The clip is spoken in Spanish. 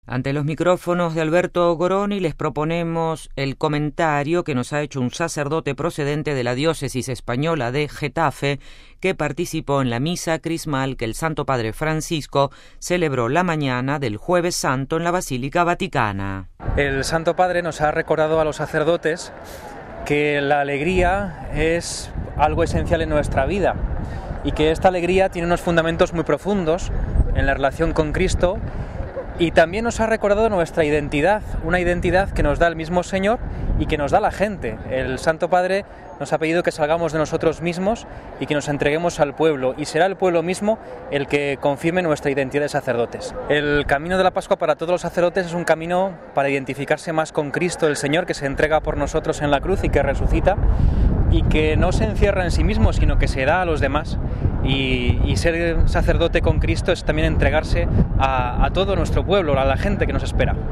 Ante los micrófonos de Alberto Goroni les proponemos el comentario que nos ha hecho un sacerdote procedente de la diócesis española de Getafe que participó en la misa crismal que el Santo Padre Francisco celebró la mañana del Jueves Santo en la Basílica Vaticana. El Santo Padre nos ha recordado a los sacerdotes que la alegría es algo esencial en nuestra vida y que esta alegría tiene unos fundamentos muy profundos en la relación con Cristo. Y también nos ha recordado nuestra identidad, una identidad que nos da el mismo Señor y que nos da la gente. El Santo Padre nos ha pedido que salgamos de nosotros mismos y que nos entreguemos al pueblo, y será el pueblo mismo el que confirme nuestra identidad de sacerdotes. El camino de la Pascua para todos los sacerdotes es un camino para identificarse más con Cristo, el Señor, que se entrega por nosotros en la cruz y que resucita, y que no se encierra en sí mismo, sino que se da a los demás. Y ser sacerdote con Cristo es también entregarse a todo nuestro pueblo, a la gente que nos espera.